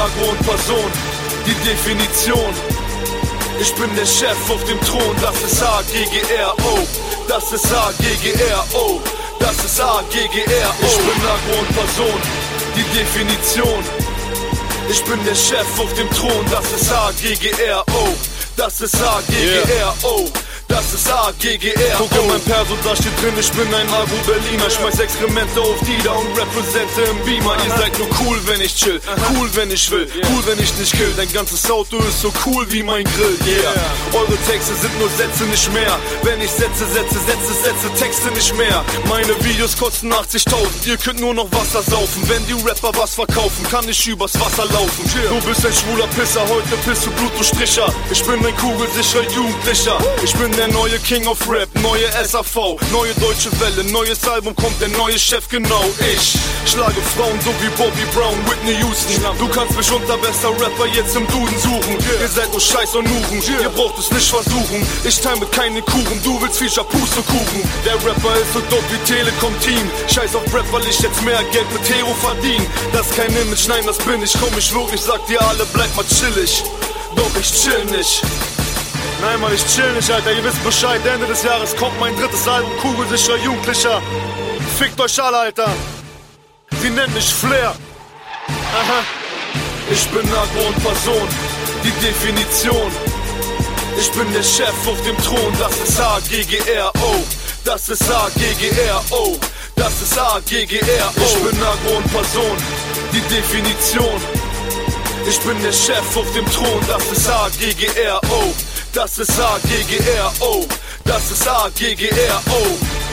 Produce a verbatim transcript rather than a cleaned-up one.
Agro und Person, die Definition. Ich bin der Chef auf dem Thron, das ist A G G R, oh, das ist A G G R, oh, das ist A G G R, oh. Ich bin Agro und Person, die Definition. Ich bin der Chef auf dem Thron, das ist A G G R, oh, das ist A G G R, oh. Das ist A G G R. Gucke mein Perso, da steht drin, ich bin ein Agro-Berliner. Schmeiß Exkremente auf die da und represente im Beamer. Ihr seid nur cool, wenn ich chill, cool, wenn ich will, cool, wenn ich nicht kill. Dein ganzes Auto ist so cool wie mein Grill, yeah. Eure Texte sind nur Sätze, nicht mehr. Wenn ich Sätze, Sätze, Sätze, Sätze, Texte nicht mehr. Meine Videos kosten achtzigtausend, ihr könnt nur noch Wasser saufen. Wenn die Rapper was verkaufen, kann ich übers Wasser laufen. Du bist ein schwuler Pisser, heute pisst du Blut, du Stricher. Ich bin ein kugelsicherer Jugendlicher. Ich bin der neue King of Rap, neue S A V, neue deutsche Welle, neues Album kommt, der neue Chef, genau ich. Schlage Frauen so wie Bobby Brown, Whitney Houston. Du kannst mich unter bester Rapper jetzt im Duden suchen. Ihr seid nur Scheiß und Nuchen, ihr braucht es nicht versuchen. Ich teile keine Kuchen, du willst Feature, Pustekuchen. Der Rapper ist so dope wie Telekom-Team. Scheiß auf Rap, weil ich jetzt mehr Geld mit Hero verdiene. Das ist kein Image, nein, das bin ich. Komm, ich wirklich, sag dir alle, bleib mal chillig. Doch ich chill nicht. Nein, Mann, ich chill nicht, Alter, ihr wisst Bescheid. Ende des Jahres kommt mein drittes Album, kugelsicherer Jugendlicher. Fickt euch alle, Alter. Sie nennen mich Flair. Aha. Ich bin Agro und Person, die Definition. Ich bin der Chef auf dem Thron, das ist A G G R, oh. Das ist A G G R, oh. Das ist A G G R, oh. Ich bin Agro und Person, die Definition. Ich bin der Chef auf dem Thron, das ist A G G R, oh. Das ist A G G R, oh, das ist A G G R, oh.